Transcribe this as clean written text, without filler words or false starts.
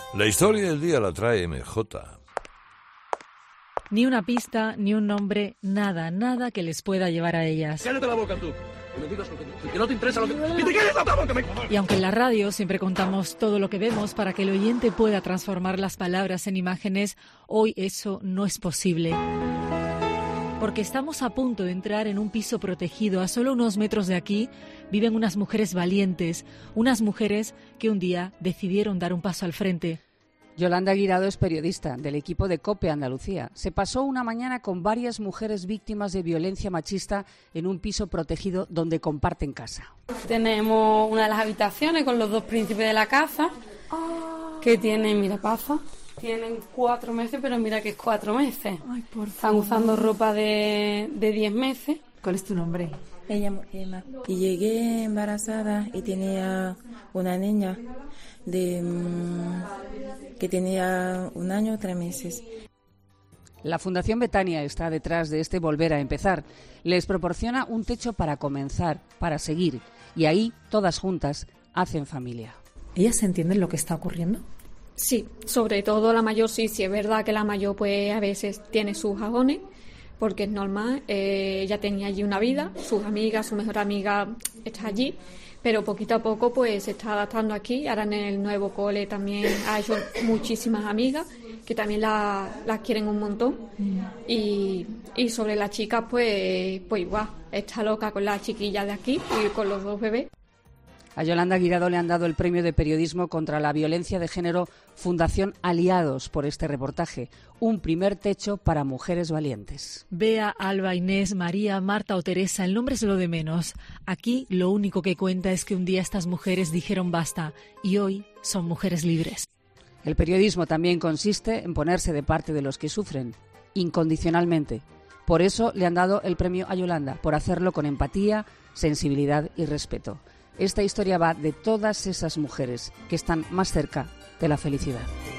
La historia del día la trae MJ. Ni una pista, ni un nombre, nada que les pueda llevar a ellas. ¡Cállate la boca, tú! Que me digas que no te interesa lo que... ¡Que te calles la boca! Y aunque en la radio siempre contamos todo lo que vemos para que el oyente pueda transformar las palabras en imágenes, hoy eso no es posible. Porque estamos a punto de entrar en un piso protegido. A solo unos metros de aquí viven unas mujeres valientes, unas mujeres que un día decidieron dar un paso al frente. Yolanda Guirado es periodista del equipo de COPE Andalucía. Se pasó una mañana con varias mujeres víctimas de violencia machista en un piso protegido donde comparten casa. Tenemos una de las habitaciones con los dos príncipes de la casa que tienen, mira, pasa. Tienen 4 meses, pero mira que es 4 meses. Ay, por favor. Están usando ropa de 10 meses. ¿Cuál es tu nombre? Me llamo Emma. Y llegué embarazada y tenía una niña que tenía 1 año, 3 meses. La Fundación Betania está detrás de este Volver a Empezar. Les proporciona un techo para comenzar, para seguir. Y ahí, todas juntas, hacen familia. ¿Ellas entienden lo que está ocurriendo? Sí, sobre todo la mayor sí es verdad que la mayor pues a veces tiene sus agones, porque es normal, ella tenía allí una vida, sus amigas, su mejor amiga está allí, pero poquito a poco pues se está adaptando aquí. Ahora en el nuevo cole también ha hecho muchísimas amigas que también las quieren un montón. Y sobre las chicas pues igual, está loca con las chiquillas de aquí y con los 2 bebés. A Yolanda Guirado le han dado el premio de periodismo contra la violencia de género Fundación Aliados por este reportaje. Un primer techo para mujeres valientes. Bea, Alba, Inés, María, Marta o Teresa, el nombre es lo de menos. Aquí lo único que cuenta es que un día estas mujeres dijeron basta y hoy son mujeres libres. El periodismo también consiste en ponerse de parte de los que sufren, incondicionalmente. Por eso le han dado el premio a Yolanda, por hacerlo con empatía, sensibilidad y respeto. Esta historia va de todas esas mujeres que están más cerca de la felicidad.